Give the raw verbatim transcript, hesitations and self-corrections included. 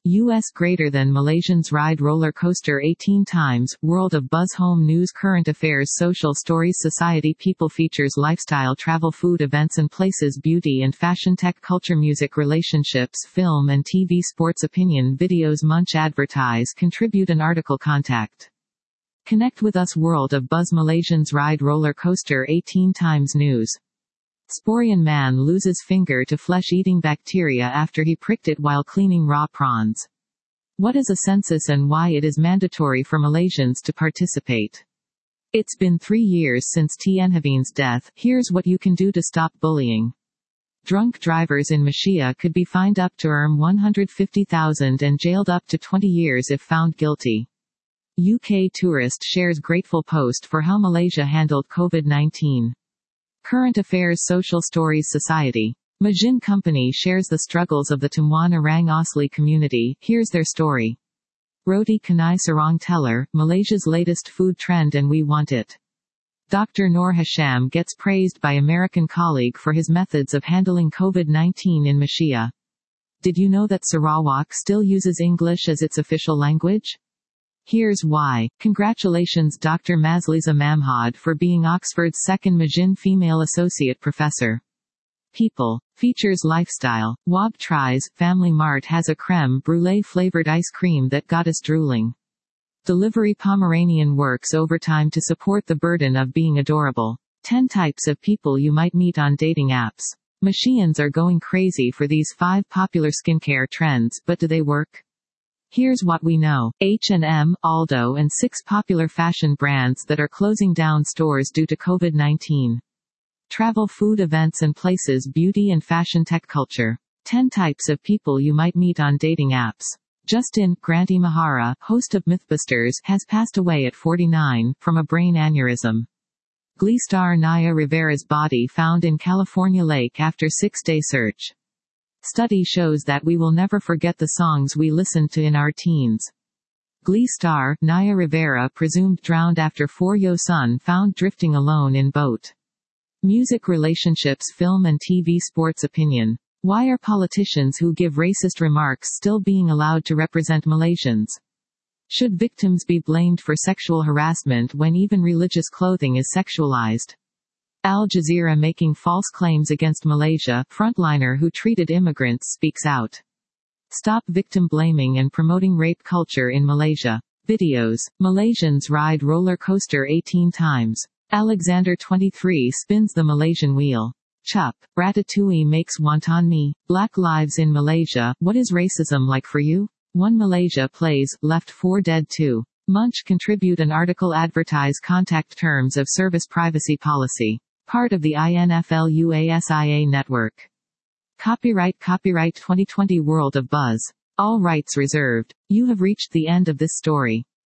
U S greater than Malaysians ride roller coaster eighteen times, World of Buzz Home News Current Affairs Social Stories Society People Features Lifestyle Travel Food Events and Places Beauty and Fashion Tech Culture Music Relationships Film and T V Sports Opinion Videos Munch Advertise Contribute an Article Contact. Connect with us World of Buzz Malaysians ride roller coaster eighteen times News. Sporian man loses finger to flesh-eating bacteria after he pricked it while cleaning raw prawns. What is a census and why it is mandatory for Malaysians to participate? It's been three years since Tien Havin's death. Here's what you can do to stop bullying. Drunk drivers in Malaysia could be fined up to one hundred fifty thousand and jailed up to twenty years if found guilty. U K tourist shares grateful post for how Malaysia handled COVID nineteen. Current Affairs Social Stories Society. Majin Company shares the struggles of the Temuan Orang Asli community. Here's their story. Roti Canai Sarong Teller, Malaysia's latest food trend and we want it. Doctor Noor Hasham gets praised by American colleague for his methods of handling COVID nineteen in Malaysia. Did you know that Sarawak still uses English as its official language? Here's why. Congratulations Doctor Mazliza Mamhad for being Oxford's second Majin female associate professor. People. Features lifestyle. Wab tries, Family Mart has a creme brulee flavored ice cream that got us drooling. Delivery Pomeranian works overtime to support the burden of being adorable. ten types of people you might meet on dating apps. Malaysians are going crazy for these five popular skincare trends, but do they work? Here's what we know. H and M, Aldo and six popular fashion brands that are closing down stores due to COVID nineteen. Travel Food Events and Places Beauty and Fashion Tech Culture. ten types of people you might meet on dating apps. Justin Granty Mahara, host of Mythbusters, has passed away at forty-nine, from a brain aneurysm. Glee star Naya Rivera's body found in California lake after six-day search. Study shows that we will never forget the songs we listened to in our teens. Glee star, Naya Rivera presumed drowned after four-year son found drifting alone in boat. Music Relationships Film and T V Sports Opinion. Why are politicians who give racist remarks still being allowed to represent Malaysians? Should victims be blamed for sexual harassment when even religious clothing is sexualized? Al Jazeera making false claims against Malaysia, frontliner who treated immigrants speaks out. Stop victim blaming and promoting rape culture in Malaysia. Videos. Malaysians ride roller coaster eighteen times. Alexander twenty-three spins the Malaysian wheel. Chup. Ratatouille makes wonton mee. Black lives in Malaysia. What is racism like for you? One Malaysia plays, left four dead two. Munch contribute an article advertise contact terms of service privacy policy. Part of the I N F L U A S I A network. Copyright Copyright twenty twenty World of Buzz. All rights reserved. You have reached the end of this story.